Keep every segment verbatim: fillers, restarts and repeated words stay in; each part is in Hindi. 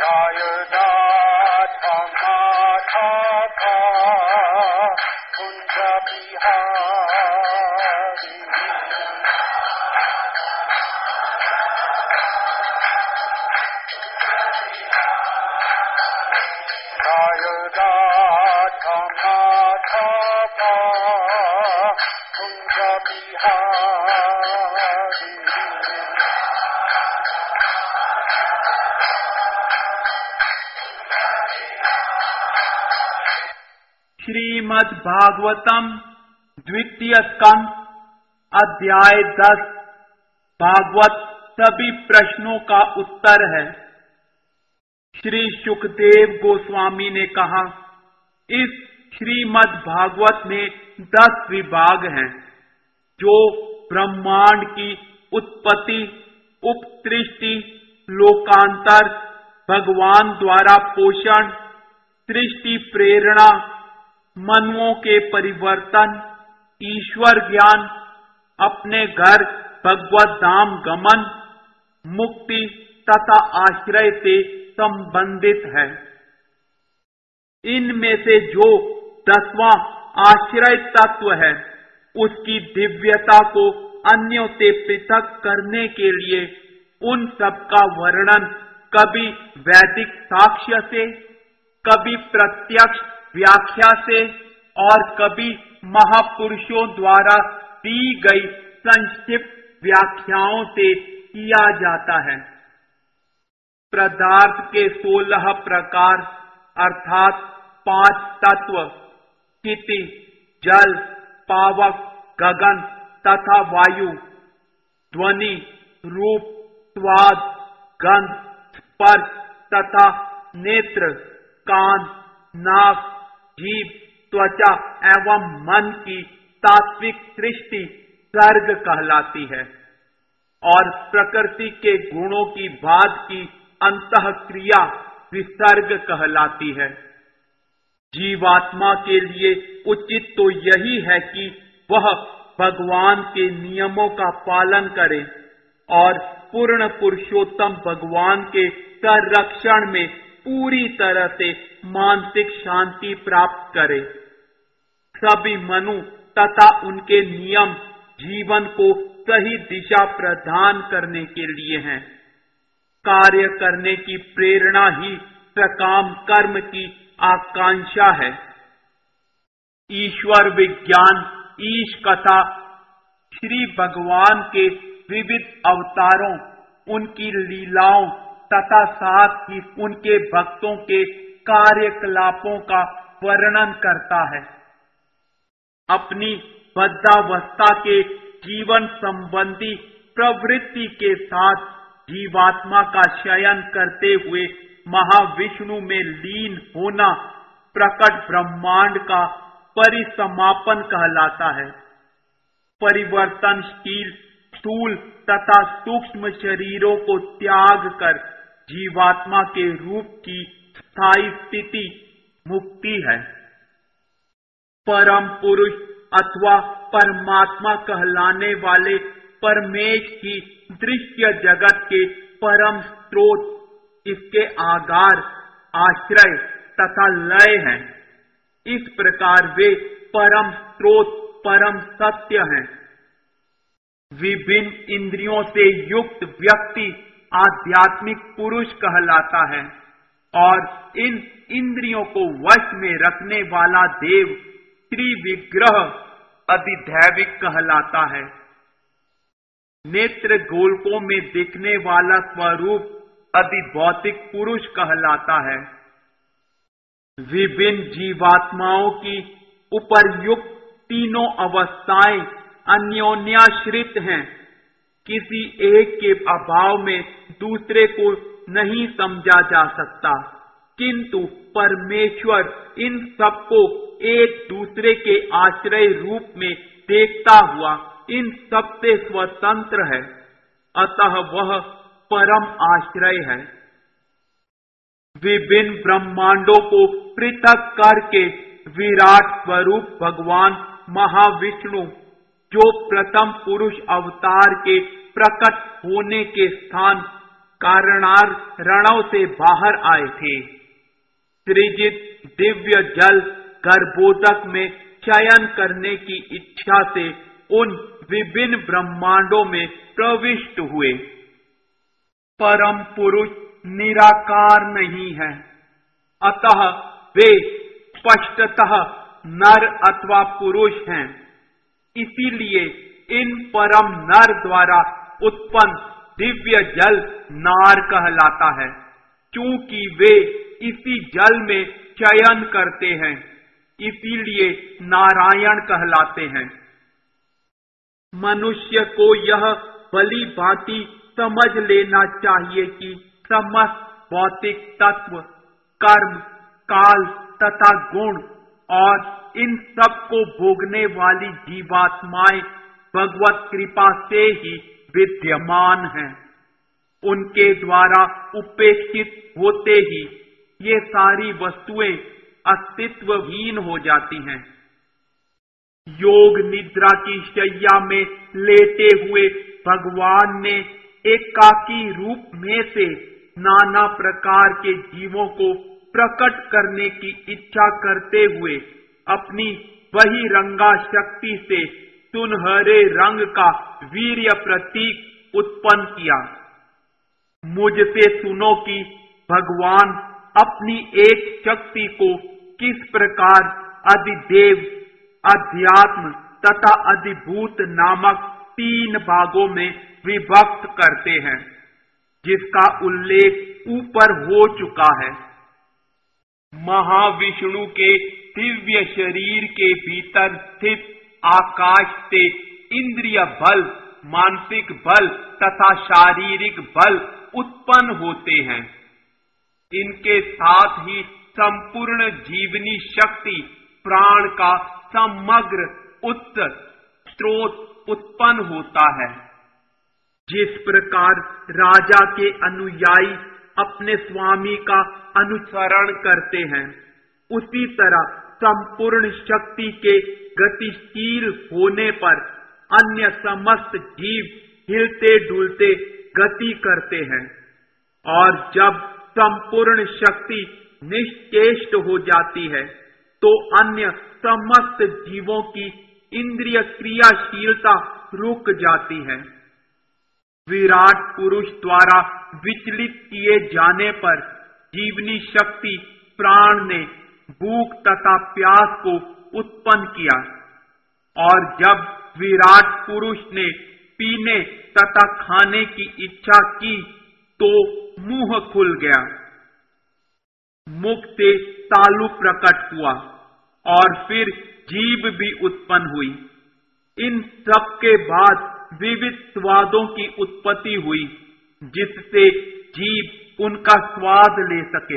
श्रीमद् भागवतम द्वितीय स्कंद अध्याय दस। भागवत सभी प्रश्नों का उत्तर है। श्री शुकदेव गोस्वामी ने कहा, इस श्रीमद् भागवत में दस विभाग हैं, जो ब्रह्मांड की उत्पत्ति, उपसृष्टि, लोकांतर, भगवान द्वारा पोषण, सृष्टि प्रेरणा, मनुओं के परिवर्तन, ईश्वर ज्ञान, अपने घर भगवत धाम गमन, मुक्ति तथा आश्रय से संबंधित है। इनमें से जो दसवां आश्रय तत्व है, उसकी दिव्यता को अन्यों से पृथक करने के लिए उन सब का वर्णन कभी वैदिक साक्ष्य से, कभी प्रत्यक्ष व्याख्या से और कभी महापुरुषों द्वारा दी गई संक्षिप्त व्याख्याओं से किया जाता है। पदार्थ के सोलह प्रकार अर्थात पांच तत्व स्थिति, जल, पावक, गगन तथा वायु, ध्वनि, रूप, स्वाद, गंध, स्पर्श तथा नेत्र, कान, नाक, जीभ, त्वचा एवं मन की तात्विक सृष्टि सर्ग कहलाती है और प्रकृति के गुणों की बाद की अंतःक्रिया विसर्ग कहलाती है। जीवात्मा के लिए उचित तो यही है कि वह भगवान के नियमों का पालन करे और पूर्ण पुरुषोत्तम भगवान के संरक्षण में पूरी तरह से मानसिक शांति प्राप्त करे। सभी मनु तथा उनके नियम जीवन को सही दिशा प्रदान करने के लिए हैं। कार्य करने की प्रेरणा ही सकाम कर्म की आकांक्षा है। ईश्वर विज्ञान, ईश कथा, श्री भगवान के विविध अवतारों, उनकी लीलाओं तथा साथ ही उनके भक्तों के कार्यकलापों का वर्णन करता है। अपनी बद्धावस्था के जीवन संबंधी प्रवृत्ति के साथ जीवात्मा का शयन करते हुए महाविष्णु में लीन होना प्रकट ब्रह्मांड का परिसमापन कहलाता है। परिवर्तनशील स्थूल तथा सूक्ष्म शरीरों को त्याग कर जीवात्मा के रूप की स्थायी स्थिति मुक्ति है। परम पुरुष अथवा परमात्मा कहलाने वाले परमेश की दृश्य जगत के परम स्रोत, इसके आगार, आश्रय तथा लय हैं। इस प्रकार वे परम स्रोत, परम सत्य हैं। विभिन्न इंद्रियों से युक्त व्यक्ति आध्यात्मिक पुरुष कहलाता है और इन इंद्रियों को वश में रखने वाला देव त्रिविग्रह अधिदैविक कहलाता है। नेत्र गोलकों में दिखने वाला स्वरूप अधिभौतिक पुरुष कहलाता है। विभिन्न जीवात्माओं की उपर्युक्त तीनों अवस्थाएं अन्योन्याश्रित हैं। किसी एक के अभाव में दूसरे को नहीं समझा जा सकता, किंतु परमेश्वर इन सबको एक दूसरे के आश्रय रूप में देखता हुआ इन सबसे स्वतंत्र है, अतः वह परम आश्रय है। विभिन्न ब्रह्मांडों को पृथक करके विराट स्वरूप भगवान महाविष्णु, जो प्रथम पुरुष अवतार के प्रकट होने के स्थान कारणारणों से बाहर आए थे। सृजित दिव्य जल गर्भोदक में चयन करने की इच्छा से उन विभिन्न ब्रह्मांडों में प्रविष्ट हुए। परम पुरुष निराकार नहीं है, अतः वे स्पष्टतः नर अथवा पुरुष हैं। इसीलिए इन परम नर द्वारा उत्पन्न दिव्य जल नार कहलाता है, क्योंकि वे इसी जल में चयन करते हैं, इसीलिए नारायण कहलाते हैं। मनुष्य को यह भली भांति समझ लेना चाहिए कि समस्त भौतिक तत्व, कर्म, काल तथा गुण और इन सब को भोगने वाली जीवात्माएं भगवत कृपा से ही विद्यमान हैं। उनके द्वारा उपेक्षित होते ही ये सारी वस्तुएं अस्तित्वहीन हो जाती हैं। योग निद्रा की शैया में लेटे हुए भगवान ने एकाकी रूप में से नाना प्रकार के जीवों को प्रकट करने की इच्छा करते हुए अपनी वही रंगा शक्ति से सुनहरे रंग का वीर्य प्रतीक उत्पन्न किया। मुझसे सुनो कि भगवान अपनी एक शक्ति को किस प्रकार अधिदेव, अध्यात्म तथा अधिभूत नामक तीन भागों में विभक्त करते हैं, जिसका उल्लेख ऊपर हो चुका है। महाविष्णु के दिव्य शरीर के भीतर स्थित आकाश से इंद्रिय बल, मानसिक बल तथा शारीरिक बल उत्पन्न होते हैं। इनके साथ ही संपूर्ण जीवनी शक्ति प्राण का समग्र उत्तर स्रोत उत्पन्न होता है। जिस प्रकार राजा के अनुयायी अपने स्वामी का अनुसरण करते हैं, उसी तरह संपूर्ण शक्ति के गतिशील होने पर अन्य समस्त जीव हिलते डुलते गति करते हैं, और जब संपूर्ण शक्ति निश्चेष्ट हो जाती है तो अन्य समस्त जीवों की इंद्रिय क्रियाशीलता रुक जाती है। विराट पुरुष द्वारा विचलित किए जाने पर जीवनी शक्ति प्राण ने भूख तथा प्यास को उत्पन्न किया, और जब विराट पुरुष ने पीने तथा खाने की इच्छा की तो मुंह खुल गया, मुख से तालु प्रकट हुआ और फिर जीभ भी उत्पन्न हुई। इन सब के बाद विविध स्वादों की उत्पत्ति हुई, जिससे जीव उनका स्वाद ले सके।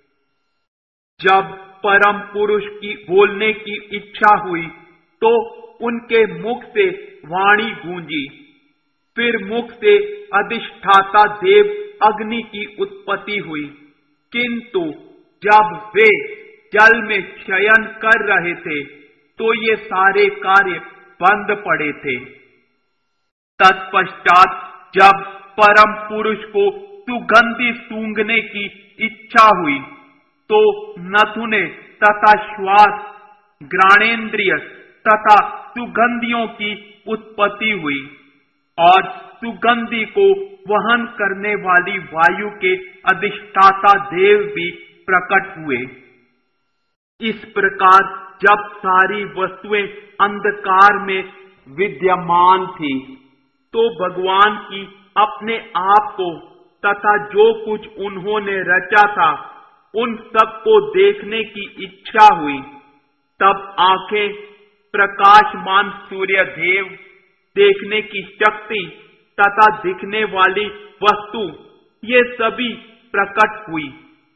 जब परम पुरुष की बोलने की इच्छा हुई तो उनके मुख से वाणी गूंजी, फिर मुख से अधिष्ठाता देव अग्नि की उत्पत्ति हुई, किंतु जब वे जल में शयन कर रहे थे तो ये सारे कार्य बंद पड़े थे। तत्पश्चात जब परम पुरुष को सुगंधि सूंघने की इच्छा हुई तो नथुने तथा श्वास, घ्राणेन्द्रिय तथा सुगंधियों की उत्पत्ति हुई, और सुगंधि को वहन करने वाली वायु के अधिष्ठाता देव भी प्रकट हुए। इस प्रकार जब सारी वस्तुएं अंधकार में विद्यमान थी तो भगवान की अपने आप को तथा जो कुछ उन्होंने रचा था उन सब को देखने की इच्छा हुई। तब आंखें, प्रकाशमान सूर्य देव, देखने की शक्ति तथा दिखने वाली वस्तु, ये सभी प्रकट हुई।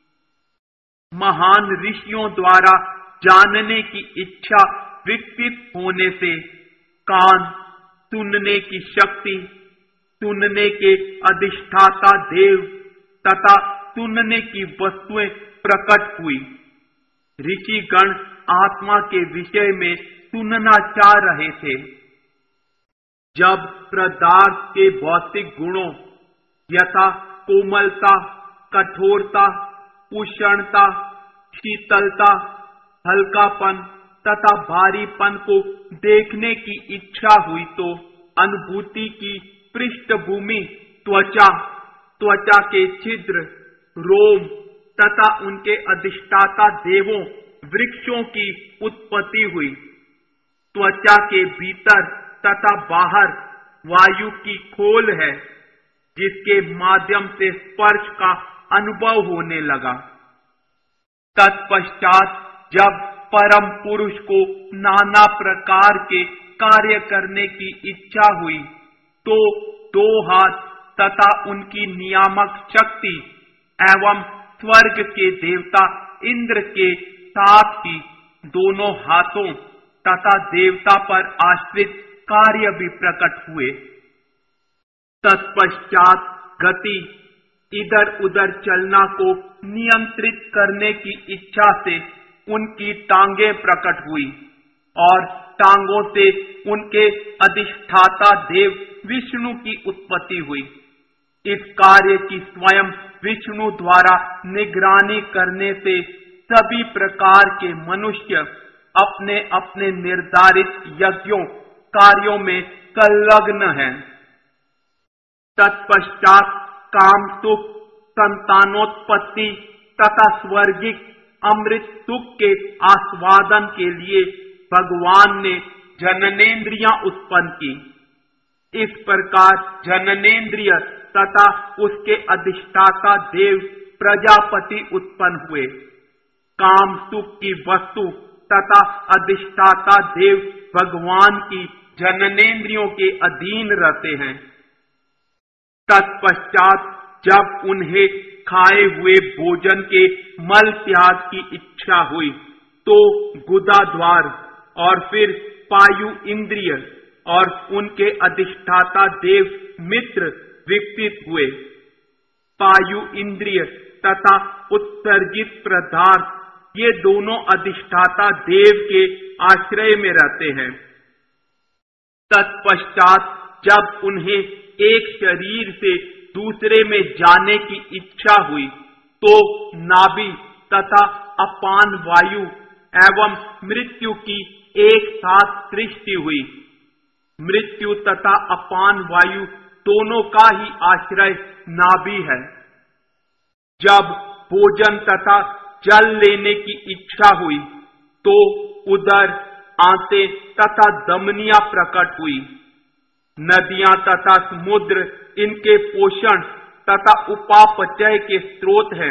महान ऋषियों द्वारा जानने की इच्छा विकसित होने से कान, सुनने की शक्ति, सुनने के अधिष्ठाता देव तथा सुनने की वस्तुएं प्रकट हुई। ऋषिगण आत्मा के विषय में सुनना चाह रहे थे। जब पदार्थ के भौतिक गुणों यथा कोमलता, कठोरता, उष्णता, शीतलता, हल्कापन तथा भारीपन को देखने की इच्छा हुई तो अनुभूति की पृष्ठभूमि त्वचा, त्वचा के छिद्र, रोम तथा उनके अधिष्ठाता देवों, वृक्षों की उत्पत्ति हुई। त्वचा के भीतर तथा बाहर वायु की खोल है, जिसके माध्यम से स्पर्श का अनुभव होने लगा। तत्पश्चात जब परम पुरुष को नाना प्रकार के कार्य करने की इच्छा हुई तो दो हाथ तथा उनकी नियामक शक्ति एवं स्वर्ग के देवता इंद्र के साथ ही दोनों हाथों तथा देवता पर आश्रित कार्य भी प्रकट हुए। तत्पश्चात गति, इधर उधर चलना को नियंत्रित करने की इच्छा से उनकी टांगें प्रकट हुई और टांगों से उनके अधिष्ठाता देव विष्णु की उत्पत्ति हुई। इस कार्य की स्वयं विष्णु द्वारा निगरानी करने से सभी प्रकार के मनुष्य अपने अपने निर्धारित यज्ञों कार्यों में संलग्न हैं। तत्पश्चात काम सुख, संतानोत्पत्ति तथा स्वर्गिक अमृत सुख के आस्वादन के लिए भगवान ने जननेन्द्रियां उत्पन्न की। इस प्रकार जननेन्द्रिय तथा उसके अधिष्ठाता देव प्रजापति उत्पन्न हुए। काम सुख की वस्तु तथा अधिष्ठाता देव भगवान की जननेन्द्रियों के अधीन रहते हैं। तत्पश्चात जब उन्हें खाए हुए भोजन के मल त्याग की इच्छा हुई तो गुदा द्वार और फिर पायु इंद्रिय और उनके अधिष्ठाता देव मित्र विकसित हुए। पायु इंद्रिय तथा उत्सर्जित पदार्थ ये दोनों अधिष्ठाता देव के आश्रय में रहते हैं। तत्पश्चात जब उन्हें एक शरीर से दूसरे में जाने की इच्छा हुई तो नाभि तथा अपान वायु एवं मृत्यु की एक साथ सृष्टि हुई। मृत्यु तथा अपान वायु दोनों का ही आश्रय नाभि है। जब भोजन तथा जल लेने की इच्छा हुई तो उदर, आंतें तथा धमनियां प्रकट हुई। नदियां तथा समुद्र इनके पोषण तथा उपापचय के स्रोत हैं।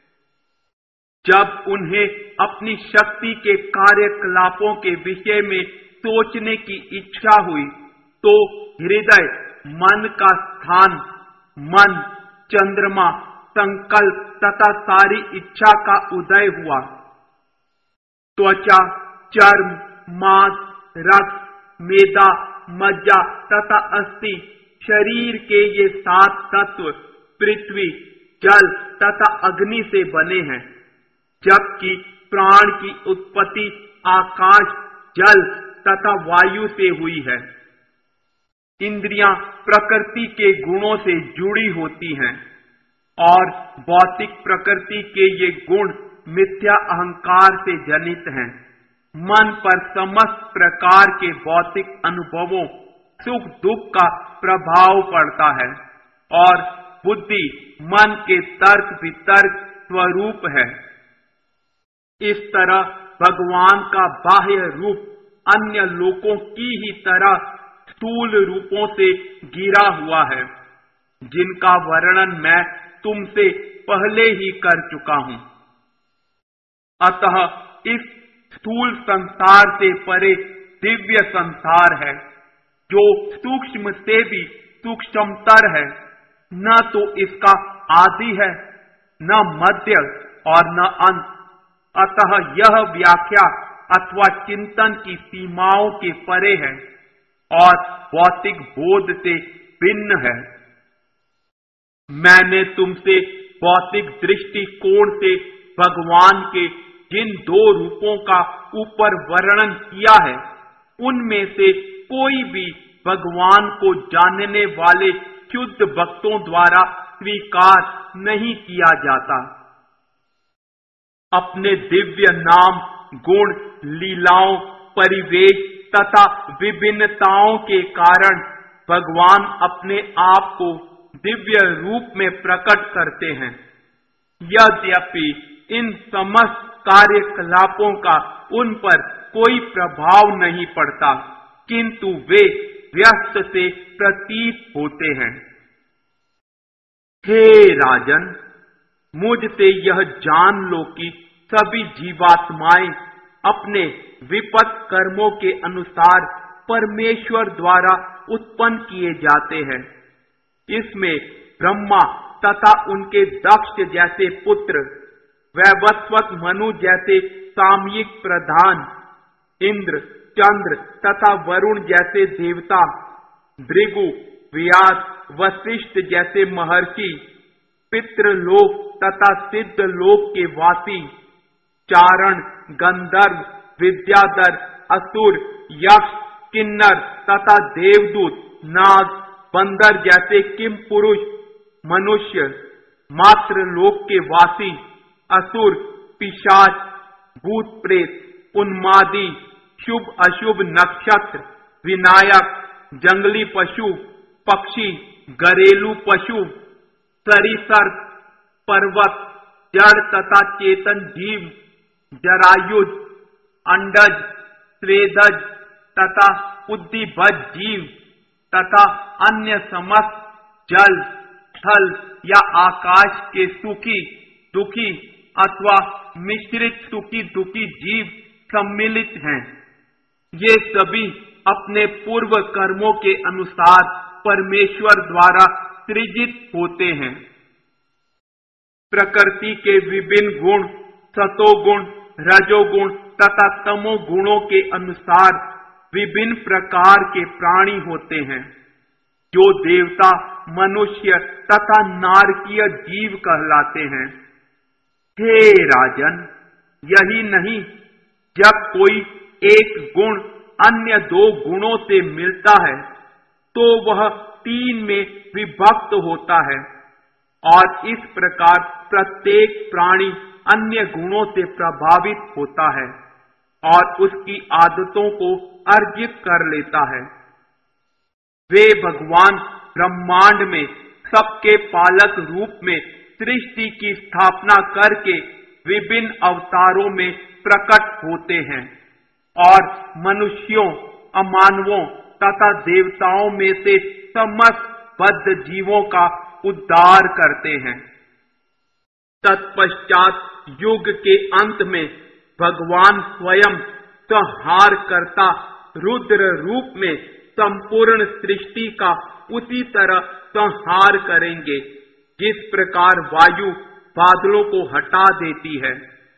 जब उन्हें अपनी शक्ति के कार्यकलापों के विषय में सोचने की इच्छा हुई तो हृदय, मन का स्थान, मन, चंद्रमा, संकल्प तथा सारी इच्छा का उदय हुआ। त्वचा, चर्म, मांस, रक्त, मेदा, मज्जा तथा अस्थि शरीर के ये सात तत्व पृथ्वी, जल तथा अग्नि से बने हैं, जबकि प्राण की उत्पत्ति आकाश, जल तथा वायु से हुई है। इंद्रियां प्रकृति के गुणों से जुड़ी होती हैं और भौतिक प्रकृति के ये गुण मिथ्या अहंकार से जनित हैं। मन पर समस्त प्रकार के भौतिक अनुभवों, सुख दुख का प्रभाव पड़ता है और बुद्धि मन के तर्क वितर्क स्वरूप है। इस तरह भगवान का बाह्य रूप अन्य लोकों की ही तरह स्थूल रूपों से घिरा हुआ है, जिनका वर्णन मैं तुमसे पहले ही कर चुका हूं। अतः इस स्थूल संसार से परे दिव्य संसार है, जो सूक्ष्म से भी सूक्ष्मतर है। न तो इसका आदि है, न मध्य और न अंत। अतः यह व्याख्या अथवा चिंतन की सीमाओं के परे है और भौतिक बोध से भिन्न है। मैंने तुमसे भौतिक दृष्टिकोण से भगवान के जिन दो रूपों का ऊपर वर्णन किया है, उनमें से कोई भी भगवान को जानने वाले शुद्ध भक्तों द्वारा स्वीकार नहीं किया जाता। अपने दिव्य नाम, गुण, लीलाओं, परिवेश तथा विभिन्नताओं के कारण भगवान अपने आप को दिव्य रूप में प्रकट करते हैं। यद्यपि इन समस्त कार्यकलापों का उन पर कोई प्रभाव नहीं पड़ता, किंतु वे व्यस्त से प्रतीत होते हैं। हे राजन, मुझसे यह जान लो कि सभी जीवात्माएं अपने विपत्त कर्मों के अनुसार परमेश्वर द्वारा उत्पन्न किए जाते हैं। इसमें ब्रह्मा तथा उनके दक्ष जैसे पुत्र, वैवस्वत मनु जैसे सामयिक प्रधान, इंद्र, चंद्र तथा वरुण जैसे देवता, भृगु, व्यास, वशिष्ठ जैसे महर्षि, पितृलोक तथा सिद्धलोक के वासी, चारण, गंधर्व, विद्याधर, असुर, यक्ष, किन्नर तथा देवदूत, नाग, बंदर जैसे किम पुरुष, मनुष्य, मात्र लोक के वासी, असुर, पिशाच, भूत प्रेत, उन्मादी, शुभ अशुभ नक्षत्र, विनायक, जंगली पशु, पक्षी, घरेलू पशु, सरीसर्प, पर्वत, जड़ तथा चेतन जीव, जरायुज, अंडज, स्वेदज तथा बुद्धिभज जीव तथा अन्य समस्त जल, थल या आकाश के सुखी, दुखी अथवा मिश्रित सुखी दुखी जीव सम्मिलित हैं। ये सभी अपने पूर्व कर्मों के अनुसार परमेश्वर द्वारा सृजित होते हैं। प्रकृति के विभिन्न गुण, सतोगुण, रजोगुण तथा तमोगुणों के अनुसार विभिन्न प्रकार के प्राणी होते हैं, जो देवता, मनुष्य तथा नारकीय जीव कहलाते हैं। हे राजन, यही नहीं, जब कोई एक गुण अन्य दो गुणों से मिलता है तो वह तीन में विभक्त होता है, और इस प्रकार प्रत्येक प्राणी अन्य गुणों से प्रभावित होता है और उसकी आदतों को अर्जित कर लेता है। वे भगवान ब्रह्मांड में सबके पालक रूप में सृष्टि की स्थापना करके विभिन्न अवतारों में प्रकट होते हैं और मनुष्यों, अमानवों तथा देवताओं में से समस्त बद्ध जीवों का उद्धार करते हैं। तत्पश्चात युग के अंत में भगवान स्वयं संहार करता रुद्र रूप में संपूर्ण सृष्टि का उसी तरह संहार करेंगे जिस प्रकार वायु बादलों को हटा देती है।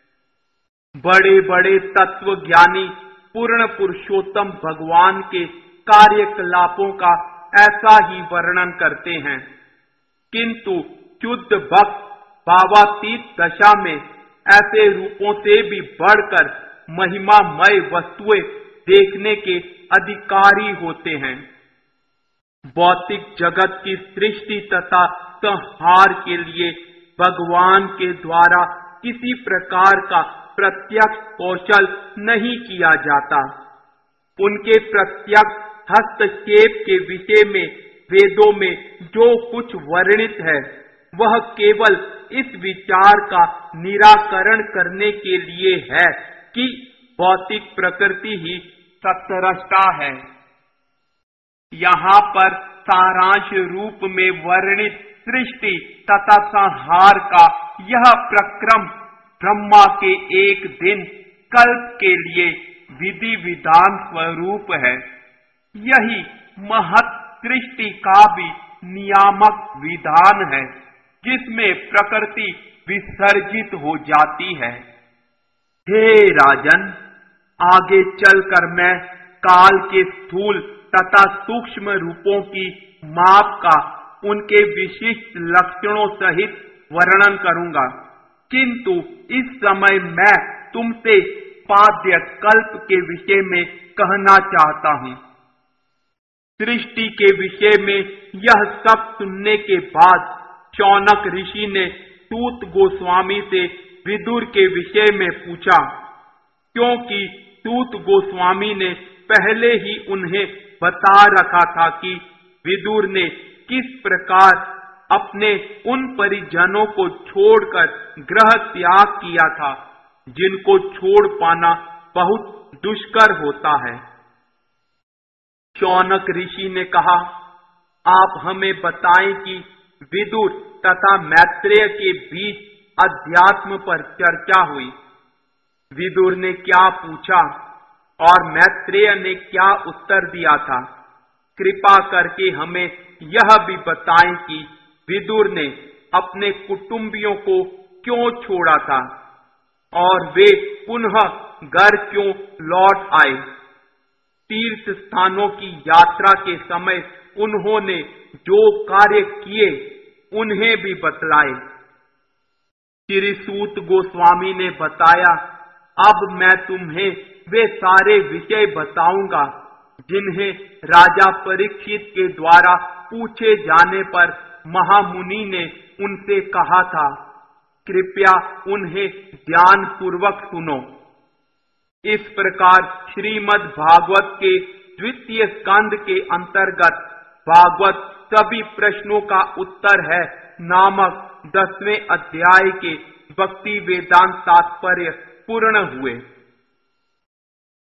बड़े बड़े तत्व ज्ञानी पूर्ण पुरुषोत्तम भगवान के कार्यकलापों का ऐसा ही वर्णन करते हैं, किंतु शुद्ध भक्त भावातीत दशा में ऐसे रूपों से भी बढ़कर महिमामय वस्तुएं देखने के अधिकारी होते हैं। भौतिक जगत की सृष्टि तथा संहार के लिए भगवान के द्वारा किसी प्रकार का प्रत्यक्ष कौशल नहीं किया जाता। उनके प्रत्यक्ष हस्तक्षेप के विषय में वेदों में जो कुछ वर्णित है वह केवल इस विचार का निराकरण करने के लिए है कि भौतिक प्रकृति ही सत्सृष्टा है। यहाँ पर सारांश रूप में वर्णित सृष्टि तथा संहार का यह प्रक्रम ब्रह्मा के एक दिन कल्प के लिए विधि विधान स्वरूप है। यही महत् सृष्टि का भी नियामक विधान है जिसमें प्रकृति विसर्जित हो जाती है। हे राजन, आगे चलकर मैं काल के स्थूल तथा सूक्ष्म रूपों की माप का उनके विशिष्ट लक्षणों सहित वर्णन करूंगा, किंतु इस समय मैं तुमसे पाद्य कल्प के विषय में कहना चाहता हूं। सृष्टि के विषय में यह सब सुनने के बाद शौनक ऋषि ने सूत गोस्वामी से विदुर के विषय में पूछा, क्योंकि सूत गोस्वामी ने पहले ही उन्हें बता रखा था कि विदुर ने किस प्रकार अपने उन परिजनों को छोड़कर गृह त्याग किया था जिनको छोड़ पाना बहुत दुष्कर होता है। शौनक ऋषि ने कहा, आप हमें बताएं कि विदुर तथा मैत्रेय के बीच अध्यात्म पर चर्चा हुई। विदुर ने क्या पूछा और मैत्रेय ने क्या उत्तर दिया था? कृपा करके हमें यह भी बताएं कि विदुर ने अपने कुटुंबियों को क्यों छोड़ा था और वे पुनः घर क्यों लौट आए। तीर्थ स्थानों की यात्रा के समय उन्होंने जो कार्य किए उन्हें भी बतलाए। श्री सूत गोस्वामी ने बताया, अब मैं तुम्हें वे सारे विषय बताऊंगा जिन्हें राजा परीक्षित के द्वारा पूछे जाने पर महामुनि ने उनसे कहा था, कृपया उन्हें ध्यान पूर्वक सुनो। इस प्रकार श्रीमद् भागवत के द्वितीय स्कंद के अंतर्गत भागवत सभी प्रश्नों का उत्तर है नामक दसवें अध्याय के भक्ति वेदांत तात्पर्य पूर्ण हुए।